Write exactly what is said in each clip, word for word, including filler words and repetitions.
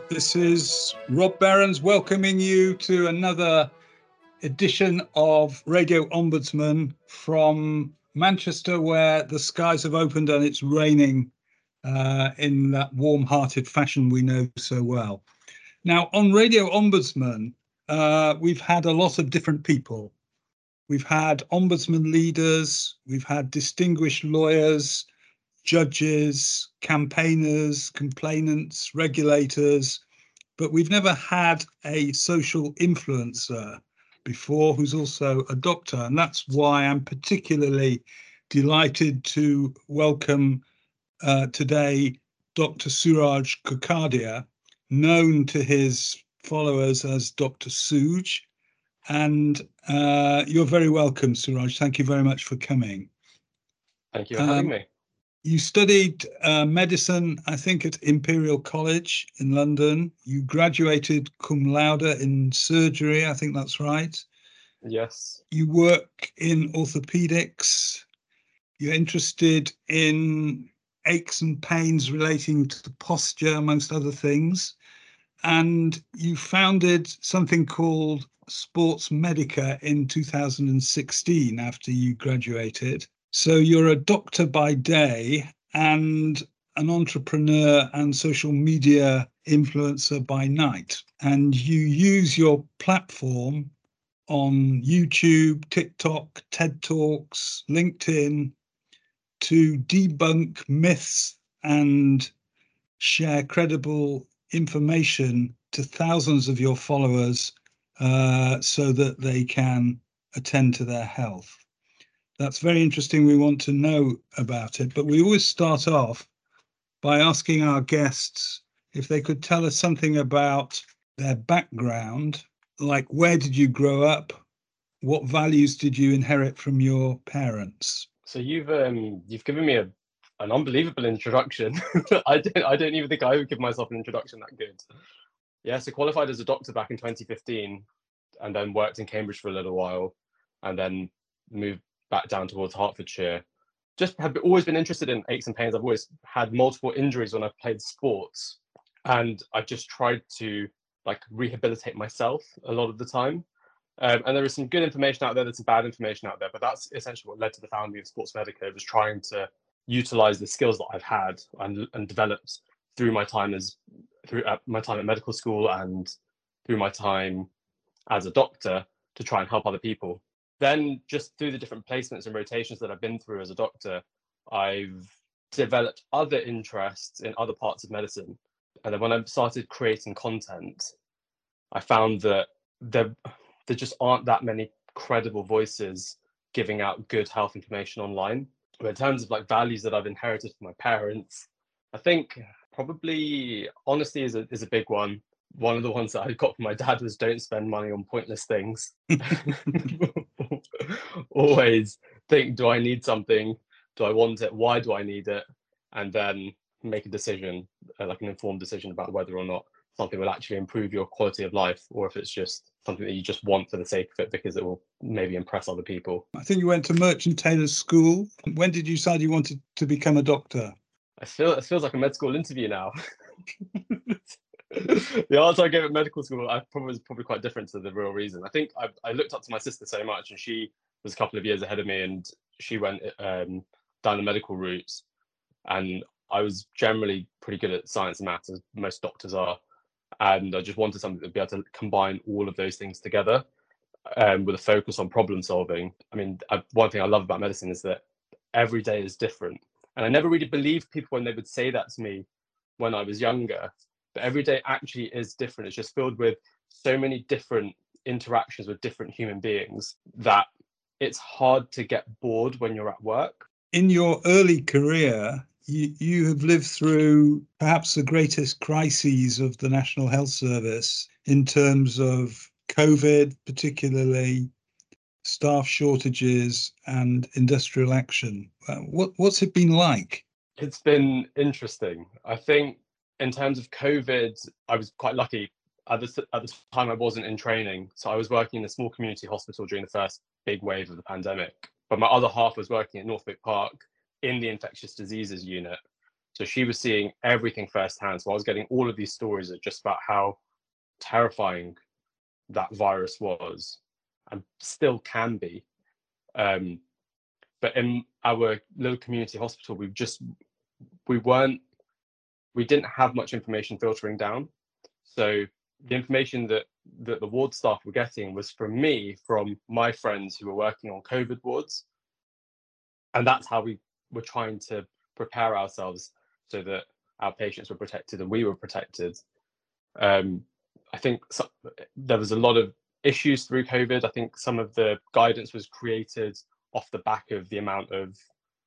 This is Rob Behrens welcoming you to another edition of Radio Ombudsman from Manchester, where the skies have opened and it's raining uh, in that warm-hearted fashion we know so well. Now, on Radio Ombudsman, uh, we've had a lot of different people. We've had ombudsman leaders, we've had distinguished lawyers, judges, campaigners, complainants, regulators, but we've never had a social influencer before who's also a doctor. And that's why I'm particularly delighted to welcome uh, today Doctor Suraj Kokadia, known to his followers as Doctor Suj. And uh, you're very welcome, Suraj. Thank you very much for coming. Thank you for having um, me. You studied uh, medicine, I think, at Imperial College in London. You graduated cum laude in surgery, I think that's right. Yes. You work in orthopedics. You're interested in aches and pains relating to the posture, amongst other things. And you founded something called Sports Medica in two thousand sixteen after you graduated. So you're a doctor by day and an entrepreneur and social media influencer by night. And you use your platform on YouTube, TikTok, TED Talks, LinkedIn to debunk myths and share credible information to thousands of your followers uh, so that they can attend to their health. That's very interesting. We want to know about it, but we always start off by asking our guests if they could tell us something about their background, like where did you grow up? What values did you inherit from your parents? So you've um, you've given me a, an unbelievable introduction. I don't I don't even think I would give myself an introduction that good. Yeah, so qualified as a doctor back in twenty fifteen, and then worked in Cambridge for a little while, and then moved back down towards Hertfordshire. Just have always been interested in aches and pains. I've always had multiple injuries when I've played sports, and I've just tried to like rehabilitate myself a lot of the time. Um, and there is some good information out there, there's some bad information out there, but that's essentially what led to the founding of Sports Medica, was trying to utilize the skills that I've had and, and developed through my time as through uh, my time at medical school and through my time as a doctor to try and help other people. Then just through the different placements and rotations that I've been through as a doctor, I've developed other interests in other parts of medicine. And then when I started creating content, I found that there, there just aren't that many credible voices giving out good health information online. But in terms of like values that I've inherited from my parents, I think probably honesty is a, is a big one. One of the ones that I got from my dad was don't spend money on pointless things. Always think, do I need something? Do I want it? Why do I need it? And then make a decision, uh, like an informed decision about whether or not something will actually improve your quality of life, or if it's just something that you just want for the sake of it because it will maybe impress other people. I think you went to Merchant Taylors School. When did you decide you wanted to become a doctor? I feel it feels like a med school interview now. The answer I gave at medical school I probably was probably quite different to the real reason. I think I, I looked up to my sister so much, and she was a couple of years ahead of me, and she went um, down the medical route, and I was generally pretty good at science and maths, as most doctors are, and I just wanted something that would be able to combine all of those things together um, with a focus on problem solving. I mean, I, one thing I love about medicine is that every day is different, and I never really believed people when they would say that to me when I was younger. But every day actually is different. It's just filled with so many different interactions with different human beings that it's hard to get bored when you're at work. In your early career, you, you have lived through perhaps the greatest crises of the National Health Service in terms of COVID, particularly staff shortages and industrial action. What, what's it been like? It's been interesting. I think in terms of COVID, I was quite lucky. At the, at the time, I wasn't in training. So I was working in a small community hospital during the first big wave of the pandemic. But my other half was working at Northwick Park in the infectious diseases unit. So she was seeing everything firsthand. So I was getting all of these stories of just about how terrifying that virus was and still can be. Um, but in our little community hospital, we just, we weren't, we didn't have much information filtering down. So the information that, that the ward staff were getting was from me, from my friends who were working on COVID wards. And that's how we were trying to prepare ourselves so that our patients were protected and we were protected. Um, I think so, there was a lot of issues through COVID. I think some of the guidance was created off the back of the amount of,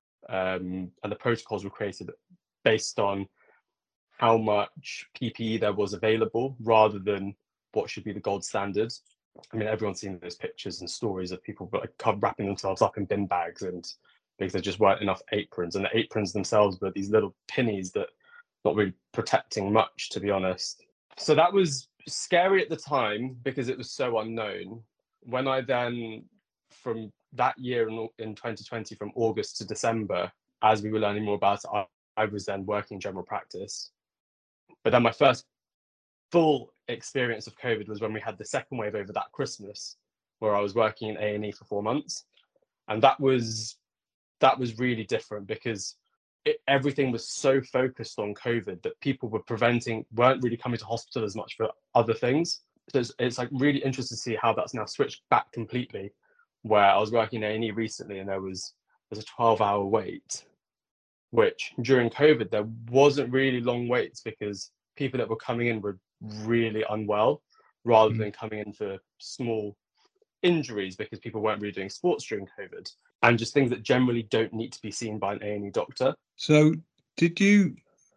um, and the protocols were created based on how much P P E there was available rather than what should be the gold standard. I mean, everyone's seen those pictures and stories of people like wrapping themselves up in bin bags and because there just weren't enough aprons, and the aprons themselves were these little pinnies that not really protecting much, to be honest. So that was scary at the time because it was so unknown. When I then, from that year in, in twenty twenty, from August to December, as we were learning more about it, I, I was then working general practice. But then my first full experience of COVID was when we had the second wave over that Christmas, where I was working in A and E for four months. And that was that was really different because it, everything was so focused on COVID that people were preventing, weren't really coming to hospital as much for other things. So it's, it's like really interesting to see how that's now switched back completely, where I was working in A and E recently and there was, there was a twelve hour wait, which during COVID, there wasn't really long waits because people that were coming in were really unwell rather mm. than coming in for small injuries because people weren't really doing sports during COVID, and just things that generally don't need to be seen by an A and E doctor. So did you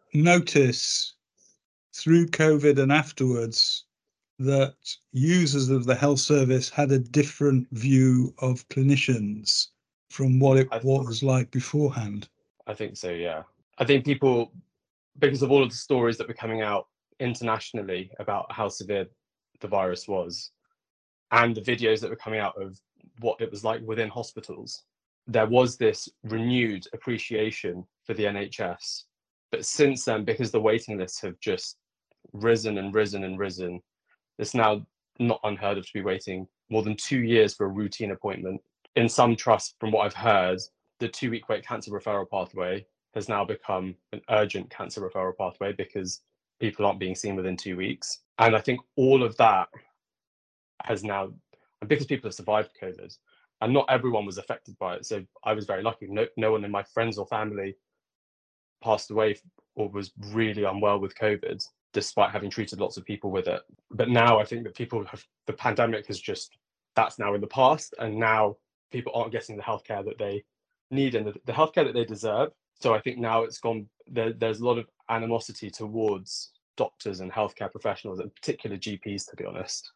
notice through COVID and afterwards that users of the health service had a different view of clinicians from what it th- what was like beforehand? I think so, yeah. I think people, because of all of the stories that were coming out internationally about how severe the virus was, and the videos that were coming out of what it was like within hospitals, there was this renewed appreciation for the N H S. But since then, because the waiting lists have just risen and risen and risen, it's now not unheard of to be waiting more than two years for a routine appointment. In some trusts, from what I've heard, the two-week wait cancer referral pathway has now become an urgent cancer referral pathway because people aren't being seen within two weeks. And I think all of that has now, and because people have survived COVID, and not everyone was affected by it. So I was very lucky. No, no one in my friends or family passed away or was really unwell with COVID, despite having treated lots of people with it. But now I think that people have, the pandemic has just, that's now in the past. And now people aren't getting the healthcare that they need and the, the healthcare that they deserve. So I think now it's gone, there, there's a lot of animosity towards doctors and healthcare professionals, and particularly G Ps, to be honest.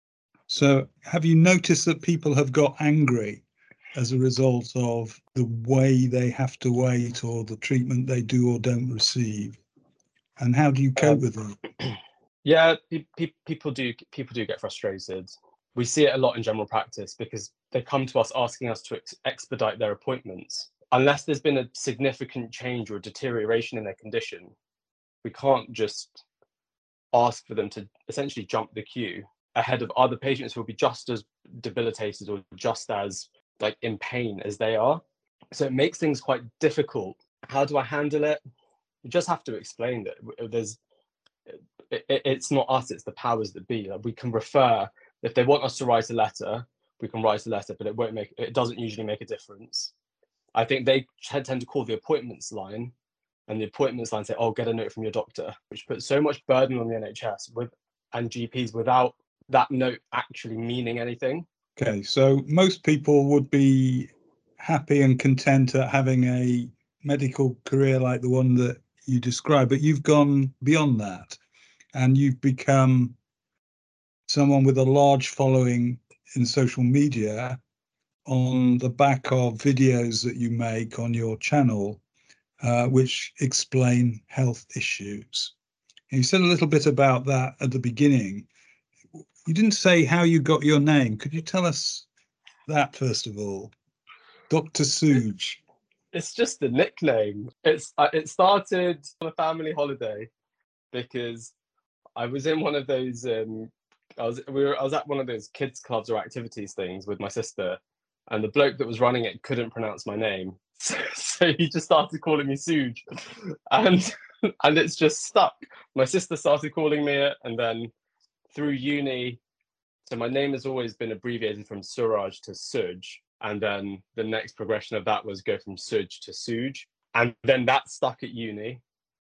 So have you noticed that people have got angry as a result of the way they have to wait or the treatment they do or don't receive? And how do you cope um, with it? Yeah, pe- pe- people do people do get frustrated. We see it a lot in general practice because they come to us asking us to ex- expedite their appointments. Unless there's been a significant change or deterioration in their condition, we can't just ask for them to essentially jump the queue ahead of other patients who will be just as debilitated or just as like in pain as they are. So it makes things quite difficult. How do I handle it? You just have to explain that there's it, it, it's not us, it's the powers that be. Like we can refer, if they want us to write a letter, we can write a letter, but it won't make it doesn't usually make a difference. I think they tend to call the appointments line, and the appointments line say, oh, get a note from your doctor, which puts so much burden on the N H S with and G Ps without that note actually meaning anything. Okay, so most people would be happy and content at having a medical career like the one that you described, but you've gone beyond that and you've become someone with a large following in social media on the back of videos that you make on your channel, uh, which explain health issues. And you said a little bit about that at the beginning. You didn't say how you got your name. Could you tell us that first of all? Doctor Suj. It's just a nickname. It's uh, it started on a family holiday because I was in one of those. Um, I was we were I was at one of those kids clubs or activities things with my sister, and the bloke that was running it couldn't pronounce my name, so, so he just started calling me Suj, and and it's just stuck. My sister started calling me it, and then through uni, so my name has always been abbreviated from Suraj to Suj, and then the next progression of that was go from Suj to Suj, and then that stuck at uni,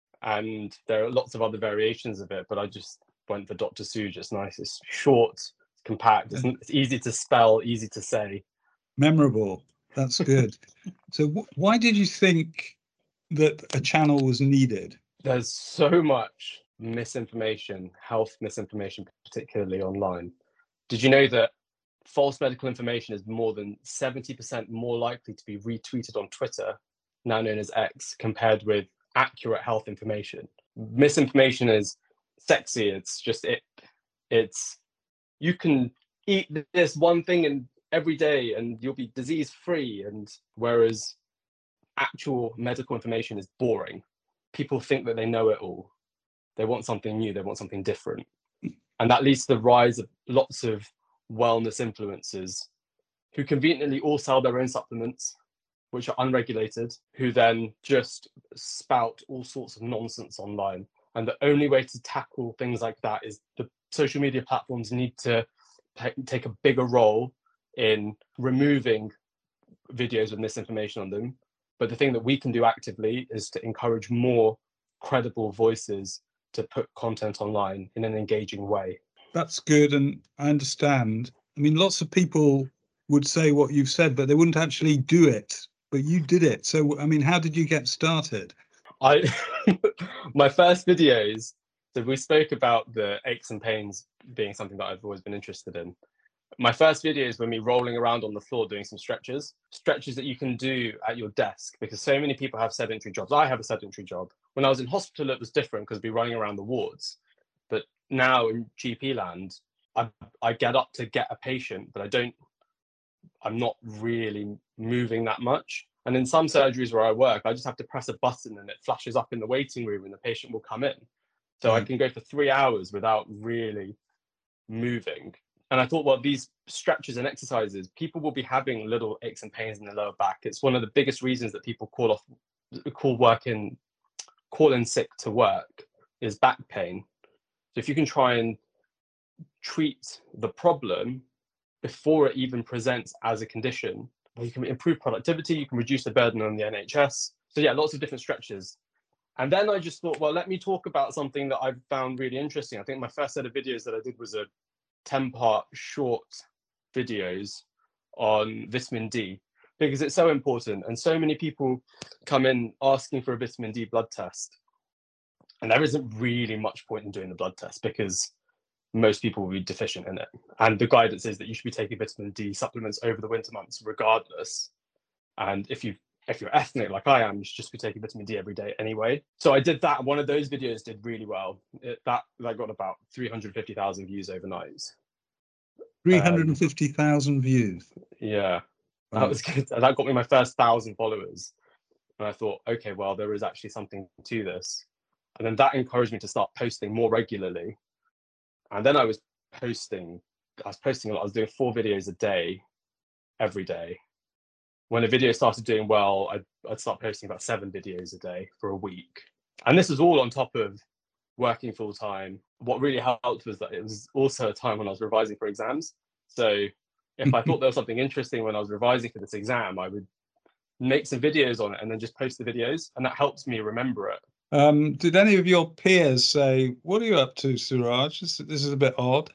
and there are lots of other variations of it, but I just went for Doctor Suj. It's nice, it's short, it's compact, it's, it's easy to spell, easy to say. Memorable. That's good. So wh why did you think that a channel was needed? There's so much misinformation, health misinformation, particularly online. Did you know that false medical information is more than seventy percent more likely to be retweeted on Twitter, now known as X, compared with accurate health information? Misinformation is sexy. It's just it. It's you can eat this one thing and every day and you'll be disease free. And whereas actual medical information is boring, people think that they know it all. They want something new. They want something different, and that leads to the rise of lots of wellness influencers who conveniently all sell their own supplements, which are unregulated, who then just spout all sorts of nonsense online. And the only way to tackle things like that is the social media platforms need to take a bigger role in removing videos with misinformation on them. But the thing that we can do actively is to encourage more credible voices to put content online in an engaging way. That's good, and I understand. I mean, lots of people would say what you've said, but they wouldn't actually do it. But you did it. So, I mean, how did you get started? I my first videos, so we spoke about the aches and pains being something that I've always been interested in. My first videos were me rolling around on the floor doing some stretches, stretches that you can do at your desk, because so many people have sedentary jobs. I have a sedentary job. When I was in hospital, it was different because I'd be running around the wards. But now in G P land, I, I get up to get a patient, but I don't, I'm not really moving that much. And in some surgeries where I work, I just have to press a button and it flashes up in the waiting room and the patient will come in. So I can go for three hours without really moving. And I thought, well, these stretches and exercises, people will be having little aches and pains in the lower back. It's one of the biggest reasons that people call off, call work in, call in sick to work is back pain. So if you can try and treat the problem before it even presents as a condition, you can improve productivity, you can reduce the burden on the N H S. So yeah, lots of different stretches. And then I just thought, well, let me talk about something that I've found really interesting. I think my first set of videos that I did was a ten part short videos on vitamin D, because it's so important. And so many people come in asking for a vitamin D blood test. And there isn't really much point in doing the blood test because most people will be deficient in it. And the guidance is that you should be taking vitamin D supplements over the winter months regardless. And if you if you're ethnic like I am, you should just be taking vitamin D every day anyway. So I did that. One of those videos did really well. It, that, that got about three hundred fifty thousand views overnight. three hundred fifty thousand um, views. Yeah, that was good. That got me my first thousand followers. And I thought, okay, well, there is actually something to this. And then that encouraged me to start posting more regularly. And then I was posting, I was posting a lot. I was doing four videos a day, every day. When a video started doing well, I'd, I'd start posting about seven videos a day for a week. And this was all on top of working full time. What really helped was that it was also a time when I was revising for exams. So if I thought there was something interesting when I was revising for this exam, I would make some videos on it and then just post the videos. And that helps me remember it. Um, did any of your peers say, what are you up to, Suraj? This, this is a bit odd.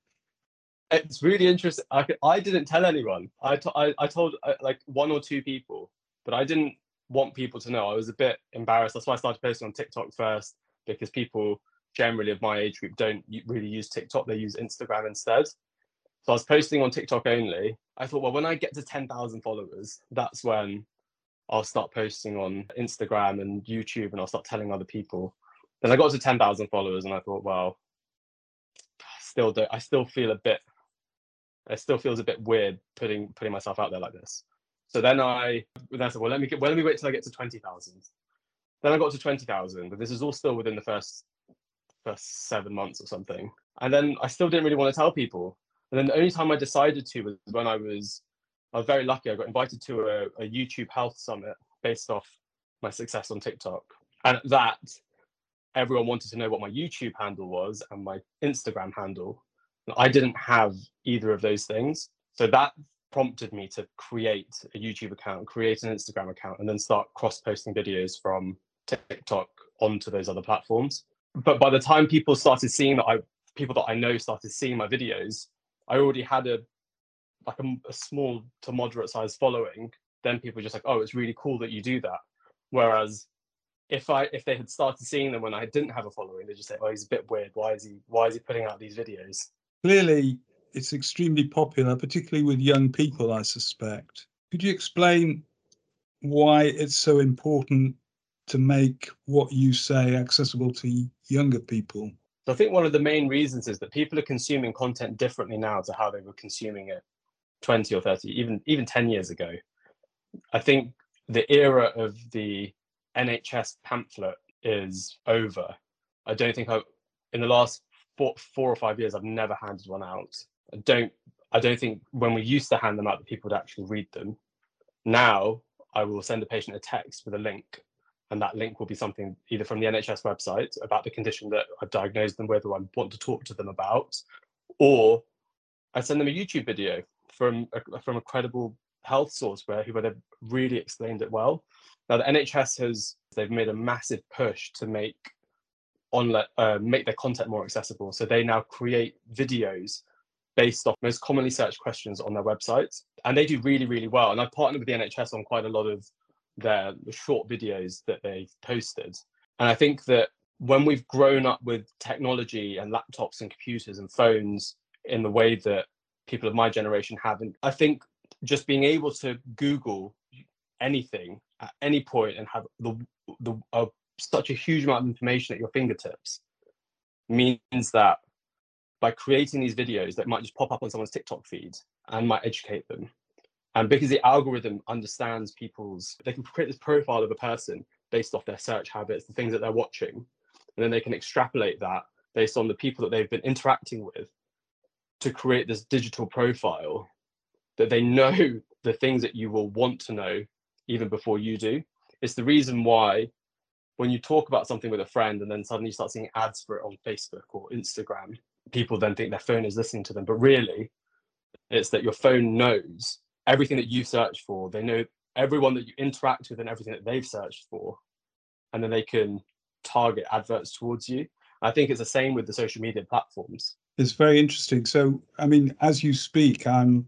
It's really interesting. I, I didn't tell anyone. I, I, I told uh, like one or two people, but I didn't want people to know. I was a bit embarrassed. That's why I started posting on TikTok first, because people generally of my age group don't really use TikTok. They use Instagram instead. So I was posting on TikTok only. I thought, well, when I get to ten thousand followers, that's when I'll start posting on Instagram and YouTube, and I'll start telling other people. Then I got to ten thousand followers, and I thought, well, still do, I still feel a bit, it still feels a bit weird putting putting myself out there like this. So then I, then I said, well, let me get, well, let me wait till I get to twenty thousand. Then I got to twenty thousand, but this is all still within the first first seven months or something. And then I still didn't really want to tell people. And then the only time I decided to was when I was, I was very lucky. I got invited to a, a YouTube health summit based off my success on TikTok. And at that, everyone wanted to know what my YouTube handle was and my Instagram handle. And I didn't have either of those things. So that prompted me to create a YouTube account, create an Instagram account, and then start cross-posting videos from TikTok onto those other platforms. But by the time people started seeing that I, people that I know started seeing my videos, I already had a like a, a small to moderate sized following. Then people were just like, oh, it's really cool that you do that. Whereas if I if they had started seeing them when I didn't have a following, they just say, oh, he's a bit weird. Why is he why is he putting out these videos? Clearly, it's extremely popular, particularly with young people, I suspect. Could you explain why it's so important to make what you say accessible to younger people? So I think one of the main reasons is that people are consuming content differently now to how they were consuming it twenty or thirty, even even ten years ago. I think the era of the N H S pamphlet is over. I don't think I, in the last four, four or five years, I've never handed one out. I don't, I don't think when we used to hand them out that people would actually read them. Now I will send a patient a text with a link, and that link will be something either from the N H S website about the condition that I've diagnosed them with or I want to talk to them about, or I send them a YouTube video from a, from a credible health source where who have really explained it well. Now the N H S has they've made a massive push to make online uh, make their content more accessible. So they now create videos based off most commonly searched questions on their websites, and they do really really well. And I've partnered with the N H S on quite a lot of their short videos that they've posted. And I think that when we've grown up with technology and laptops and computers and phones in the way that people of my generation haven't, I think just being able to Google anything at any point and have the the uh, such a huge amount of information at your fingertips means that by creating these videos that might just pop up on someone's TikTok feed and might educate them. And because the algorithm understands people's, they can create this profile of a person based off their search habits, the things that they're watching, and then they can extrapolate that based on the people that they've been interacting with to create this digital profile that they know the things that you will want to know even before you do. It's the reason why when you talk about something with a friend and then suddenly you start seeing ads for it on Facebook or Instagram, people then think their phone is listening to them. But really, it's that your phone knows everything that you search for. They know everyone that you interact with and everything that they've searched for. And then they can target adverts towards you. I think it's the same with the social media platforms. It's very interesting. So, I mean, as you speak, I'm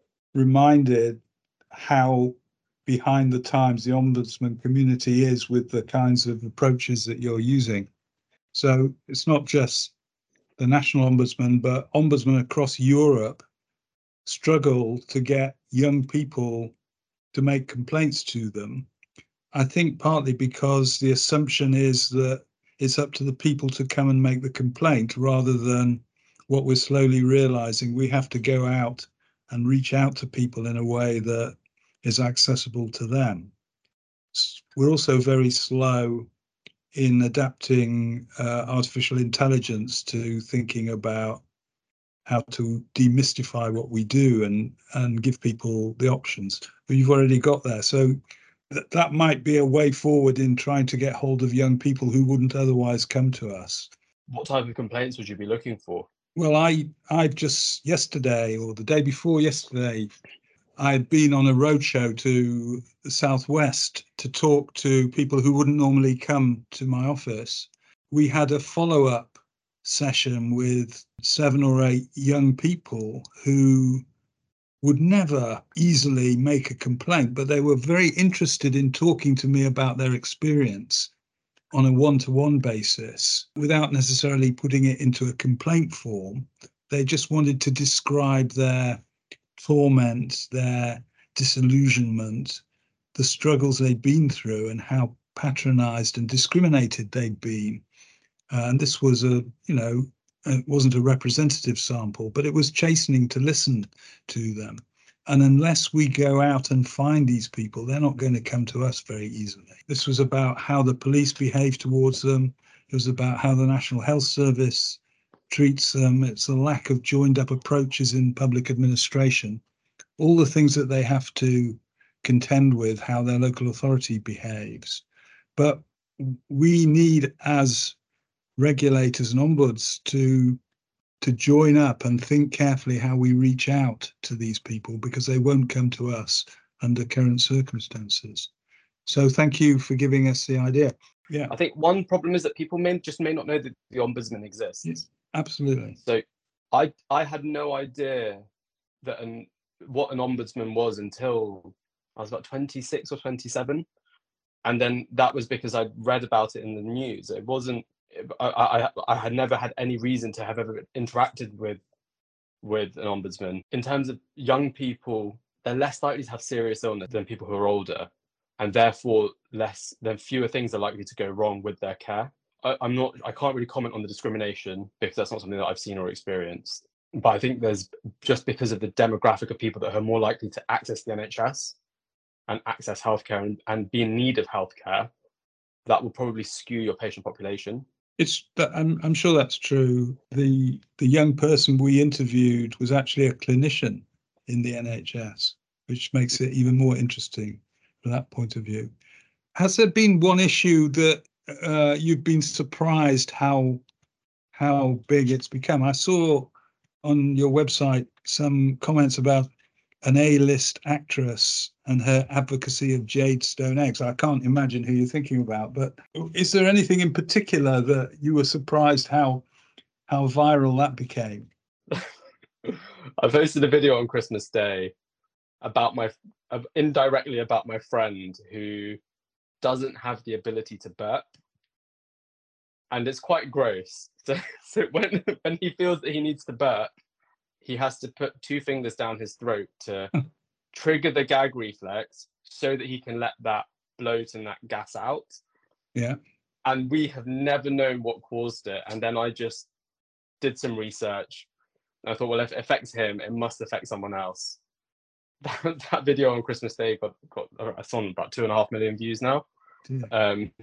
reminded how behind the times the ombudsman community is with the kinds of approaches that you're using. So it's not just the national ombudsman, but ombudsmen across Europe struggle to get young people to make complaints to them. I think partly because the assumption is that it's up to the people to come and make the complaint, rather than what we're slowly realizing, we have to go out and reach out to people in a way that is accessible to them. We're also very slow in adapting uh, artificial intelligence to thinking about how to demystify what we do and and give people the options. But you've already got there, so th- that might be a way forward in trying to get hold of young people who wouldn't otherwise come to us. What type of complaints would you be looking for? Well, I I've just yesterday or the day before yesterday, I had been on a roadshow to the Southwest to talk to people who wouldn't normally come to my office. We had a follow-up session with seven or eight young people who would never easily make a complaint, but they were very interested in talking to me about their experience on a one-to-one basis without necessarily putting it into a complaint form. They just wanted to describe their torment, their disillusionment, the struggles they'd been through and how patronized and discriminated they'd been. Uh, and this was a, you know, it wasn't a representative sample, but it was chastening to listen to them. And unless we go out and find these people, they're not going to come to us very easily. This was about how the police behave towards them. It was about how the National Health Service treats them. It's a lack of joined up approaches in public administration. All the things that they have to contend with, how their local authority behaves. But we need, as regulators and ombuds, to to join up and think carefully how we reach out to these people, because they won't come to us under current circumstances. So thank you for giving us the idea. Yeah, I think one problem is that people may just may not know that the ombudsman exists. yes, absolutely. So I I had no idea that an what an ombudsman was until I was about twenty-six or twenty-seven, and then that was because I read about it in the news. It wasn't. I, I I had never had any reason to have ever interacted with with an ombudsman. In terms of young people, they're less likely to have serious illness than people who are older, and therefore less then fewer things are likely to go wrong with their care. I, I'm not. I can't really comment on the discrimination because that's not something that I've seen or experienced. But I think there's just because of the demographic of people that are more likely to access the N H S and access healthcare and, and be in need of healthcare, that will probably skew your patient population. It's I'm I'm sure that's true. The the young person we interviewed was actually a clinician in the N H S, which makes it even more interesting from that point of view. Has there been one issue that uh, you've been surprised how how big it's become? I saw on your website some comments about an A-list actress and her advocacy of Jadestone eggs. I can't imagine who you're thinking about, but is there anything in particular that you were surprised how how viral that became? I posted a video on Christmas Day about my uh, indirectly about my friend who doesn't have the ability to burp, and it's quite gross. So, so when when he feels that he needs to burp, he has to put two fingers down his throat to trigger the gag reflex so that he can let that bloat and that gas out. Yeah. And we have never known what caused it. And then I just did some research. And I thought, well, if it affects him, it must affect someone else. That, that video on Christmas Day got, got it's on about two and a half million views now. Um,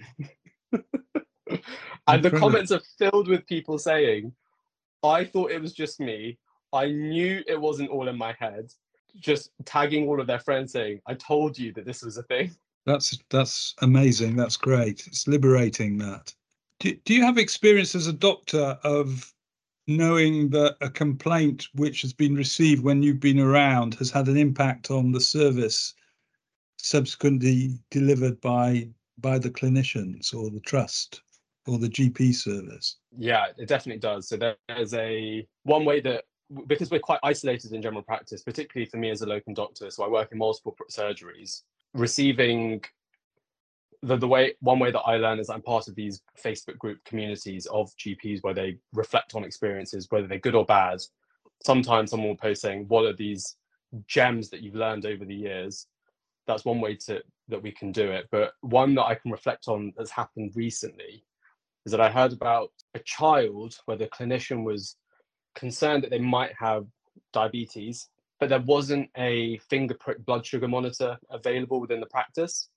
and the comments are filled with people saying, I thought it was just me. I knew it wasn't all in my head. Just tagging all of their friends saying, I told you that this was a thing. That's that's amazing. That's great. It's liberating, that. Do, do you have experience as a doctor of knowing that a complaint which has been received when you've been around has had an impact on the service subsequently delivered by by the clinicians or the trust or the G P service? Yeah, it definitely does. So there's a one way that, because we're quite isolated in general practice, particularly for me as a locum doctor, so I work in multiple surgeries, receiving the, the way, one way that I learn is I'm part of these Facebook group communities of G Ps where they reflect on experiences, whether they're good or bad. Sometimes someone will post saying, what are these gems that you've learned over the years? That's one way to that we can do it. But one that I can reflect on that's happened recently is that I heard about a child where the clinician was concerned that they might have diabetes, but there wasn't a finger prick blood sugar monitor available within the practice.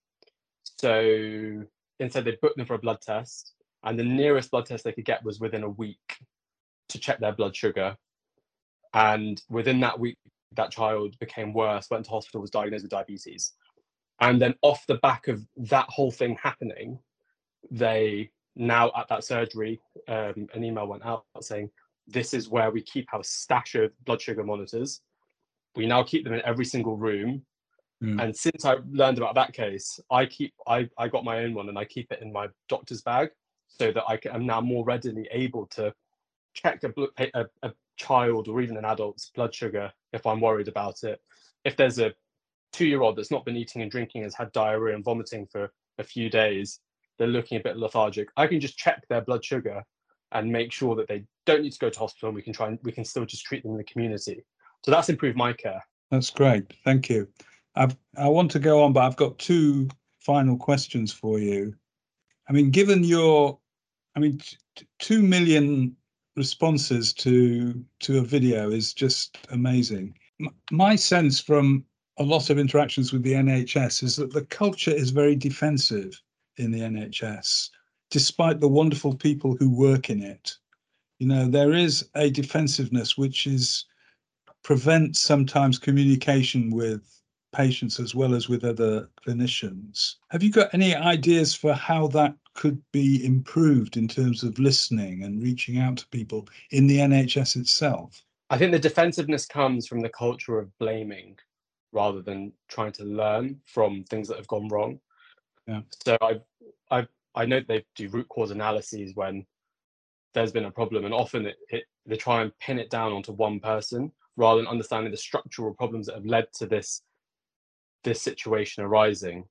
So instead they booked them for a blood test, and the nearest blood test they could get was within a week to check their blood sugar. And within that week, that child became worse, went to hospital, was diagnosed with diabetes. And then off the back of that whole thing happening, they now at that surgery, um, an email went out saying, this is where we keep our stash of blood sugar monitors. We now keep them in every single room. Mm. And since I learned about that case, I keep I, I got my own one and I keep it in my doctor's bag so that I can, I'm now more readily able to check a, a, a child or even an adult's blood sugar if I'm worried about it. If there's a two-year-old that's not been eating and drinking, has had diarrhea and vomiting for a few days, they're looking a bit lethargic, I can just check their blood sugar and make sure that they don't need to go to hospital, and we can try and we can still just treat them in the community. So that's improved my care. That's great. Thank you. I've, I want to go on, but I've got two final questions for you. I mean, given your, I mean, t- two million responses to to a video is just amazing. my sense from a lot of interactions with the N H S is that the culture is very defensive in the N H S, despite the wonderful people who work in it. You know, there is a defensiveness which is prevents sometimes communication with patients as well as with other clinicians. Have you got any ideas for how that could be improved in terms of listening and reaching out to people in the N H S itself? I think the defensiveness comes from the culture of blaming rather than trying to learn from things that have gone wrong. Yeah. So I, I, I know they do root cause analyses when there's been a problem, and often it, it, they try and pin it down onto one person rather than understanding the structural problems that have led to this this situation arising.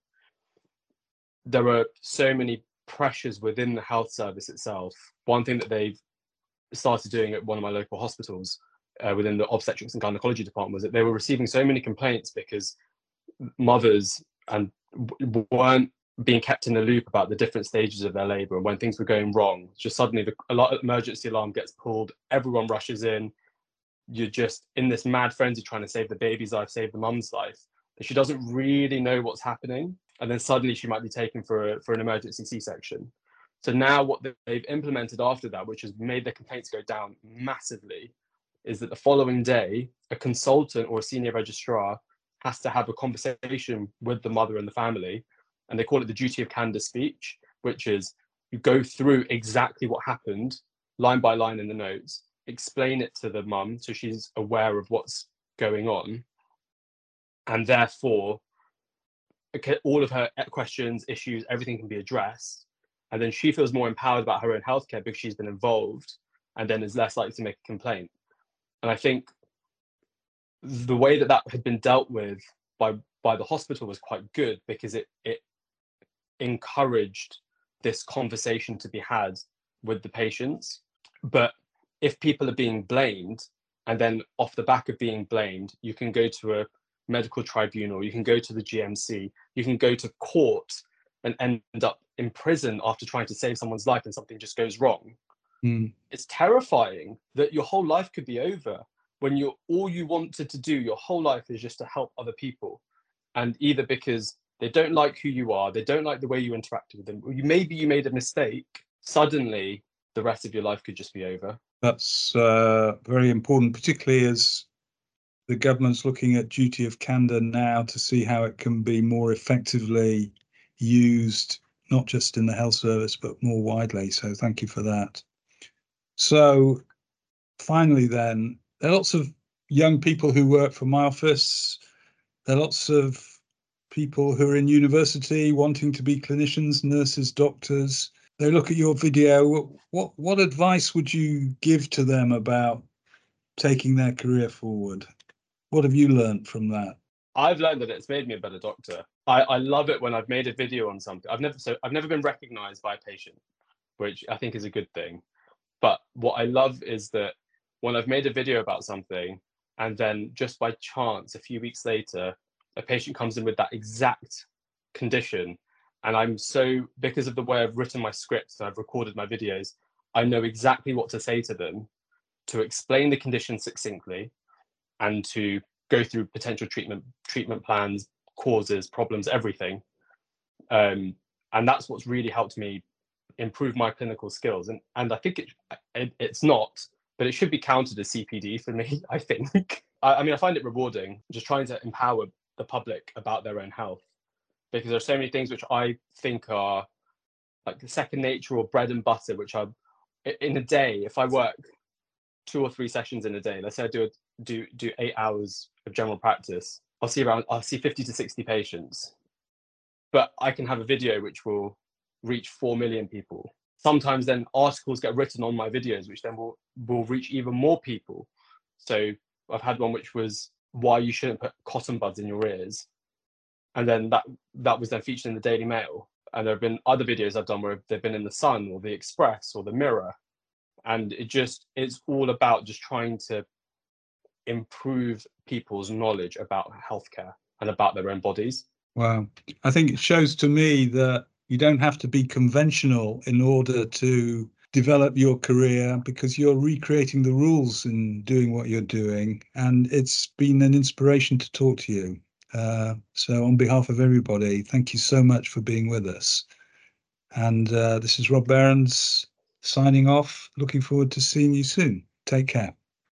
There are so many pressures within the health service itself. One thing that they've started doing at one of my local hospitals uh, within the obstetrics and gynecology department was that they were receiving so many complaints because mothers and w- weren't being kept in the loop about the different stages of their labour, and when things were going wrong, just suddenly the a lot of emergency alarm gets pulled, everyone rushes in, you're just in this mad frenzy trying to save the baby's life, save the mum's life, but she doesn't really know what's happening, and then suddenly she might be taken for a, for an emergency C-section. So now what they've implemented after that, which has made the complaints go down massively, is that the following day a consultant or a senior registrar has to have a conversation with the mother and the family, and they call it the duty of candor speech, which is you go through exactly what happened line by line in the notes, explain it to the mum so she's aware of what's going on, and therefore okay, all of her questions, issues, everything can be addressed, and then she feels more empowered about her own healthcare because she's been involved, and then is less likely to make a complaint. And I think the way that that had been dealt with by by the hospital was quite good, because it it encouraged this conversation to be had with the patients. But if people are being blamed, and then off the back of being blamed, you can go to a medical tribunal, you can go to the G M C, you can go to court and end up in prison after trying to save someone's life and something just goes wrong. Mm. It's terrifying that your whole life could be over when you all you wanted to do your whole life is just to help other people. And either because they don't like who you are, they don't like the way you interacted with them, or you maybe you made a mistake, suddenly the rest of your life could just be over. That's uh, very important, particularly as the government's looking at duty of candour now to see how it can be more effectively used, not just in the health service, but more widely. So thank you for that. So finally, then, there are lots of young people who work for my office. There are lots of people who are in university wanting to be clinicians, nurses, doctors. They look at your video. What what advice would you give to them about taking their career forward? What have you learned from that? I've learned that it's made me a better doctor. I, I love it when I've made a video on something. I've never so I've never been recognized by a patient, which I think is a good thing. But what I love is that when I've made a video about something, and then just by chance, a few weeks later, a patient comes in with that exact condition, and I'm so, because of the way I've written my scripts and I've recorded my videos, I know exactly what to say to them to explain the condition succinctly and to go through potential treatment treatment plans, causes, problems, everything. Um, and that's what's really helped me improve my clinical skills. And and I think it, it it's not, but it should be counted as C P D for me, I think. I, I mean, I find it rewarding just trying to empower the public about their own health, because there's so many things which I think are like second nature or bread and butter, which are in a day, if I work two or three sessions in a day, let's say I do a, do do eight hours of general practice, I'll see around I'll see fifty to sixty patients, but I can have a video which will reach four million people. Sometimes then articles get written on my videos, which then will will reach even more people. So I've had one which was why you shouldn't put cotton buds in your ears, and then that that was then featured in the Daily Mail. And there have been other videos I've done where they've been in the Sun or the Express or the Mirror, and it just it's all about just trying to improve people's knowledge about healthcare and about their own bodies. Wow. I think it shows to me that you don't have to be conventional in order to develop your career, because you're recreating the rules in doing what you're doing, and it's been an inspiration to talk to you. Uh, so on behalf of everybody, thank you so much for being with us. And uh, this is Rob Behrens signing off. Looking forward to seeing you soon. Take care.